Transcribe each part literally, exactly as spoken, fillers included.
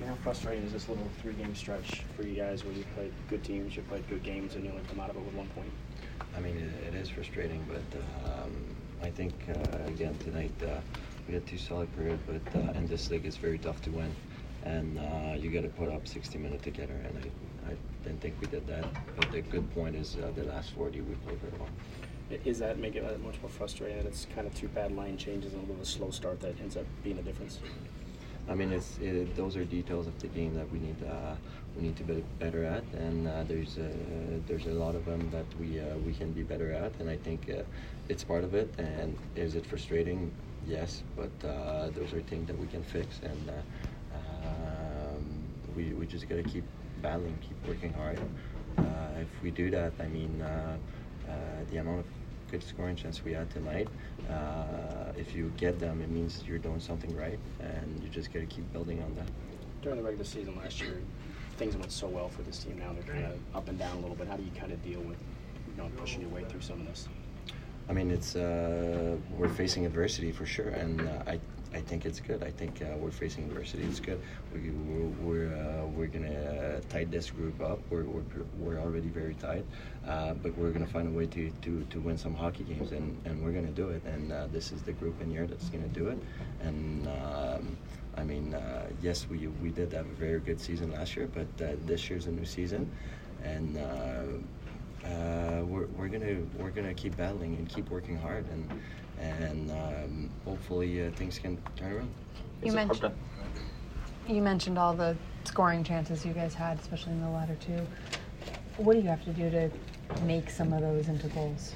mean, how frustrating is this little three-game stretch for you guys where you played good teams, you played good games, and you only come out of it with one point? I mean, it, it is frustrating, but um, I think, uh, again, tonight uh, we had two solid periods, but uh, in this league it's very tough to win. And uh, you got to put up sixty minutes together, and I, I didn't think we did that. But the good point is uh, the last forty we played very well. Is that making it much more frustrating that it's kind of two bad line changes and a little bit of a slow start that ends up being the difference? I mean, it's it, those are details of the game that we need uh, we need to be better at, and uh, there's uh, there's a lot of them that we uh, we can be better at, and I think uh, it's part of it. And is it frustrating? Yes, but uh, those are things that we can fix, and uh, um, we we just got to keep battling, keep working hard. Uh, if we do that, I mean, uh, uh, the amount of good scoring chance we had tonight, uh, if you get them, it means you're doing something right, and you just got to keep building on that. During the regular season last year, things went so well for this team. Now they're kind of up and down a little bit. How do you kind of deal with, you know, pushing your way through some of this? I mean, it's uh, we're facing adversity for sure, and uh, I I think it's good. I think uh, we're facing adversity. It's good. We, we're we're, uh, we're gonna tie this group up. We're we're, we're already very tight, uh, but we're gonna find a way to, to, to win some hockey games, and, and we're gonna do it. And uh, this is the group in here that's gonna do it. And um, I mean, uh, yes, we we did have a very good season last year, but uh, this year's a new season, and. Uh, Uh, we're, we're gonna we're gonna keep battling and keep working hard, and and um, hopefully uh, things can turn around. You mentioned you mentioned all the scoring chances you guys had, especially in the latter two. What do you have to do to make some of those into goals?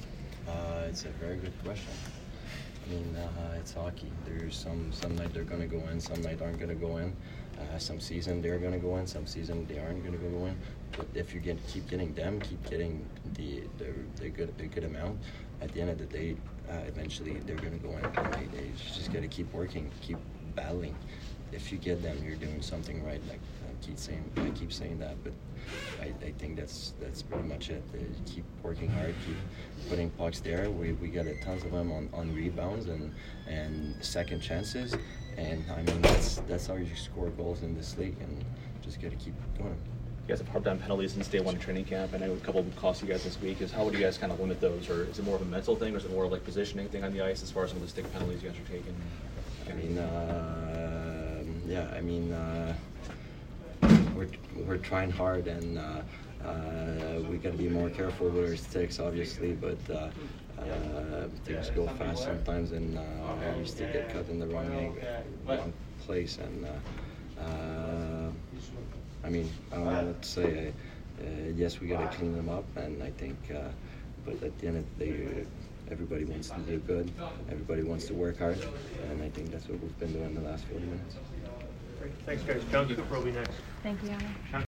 Uh, it's a very good question. I mean, uh, it's hockey. There's some some night they're gonna go in, some night aren't gonna go in. Uh, some season they're gonna go in, some season they aren't gonna go in. But if you get keep getting them, keep getting the the, the good a good amount, at the end of the day, uh, eventually they're gonna go in. And they, they just gotta keep working, keep battling. If you get them, you're doing something right. Like I keep saying, I keep saying that, but I, I think that's that's pretty much it. They keep working hard, keep putting pucks there. We we got a tons of them on, on rebounds and and second chances, and I mean that's that's how you score goals in this league, and just got to keep doing it. You guys have harped on penalties since day one of training camp. I know a couple of them cost you guys this week. Is how would you guys kind of limit those, or is it more of a mental thing, or is it more like positioning thing on the ice as far as some of the stick penalties you guys are taking? I mean, uh, yeah, I mean, uh, we're we're trying hard, and uh, uh, we got to be more careful with our sticks, obviously. But uh, uh, things go fast sometimes, and uh, we used to get cut in the wrong angle, wrong place, and. Uh, uh, I mean, I don't know what to say. Uh, yes, we got to clean them up, and I think, uh, but at the end of the day, everybody wants to do good. Everybody wants to work hard, and I think that's what we've been doing the last forty minutes. Great. Thanks, guys. John Cooper will be next. Thank you, Anna.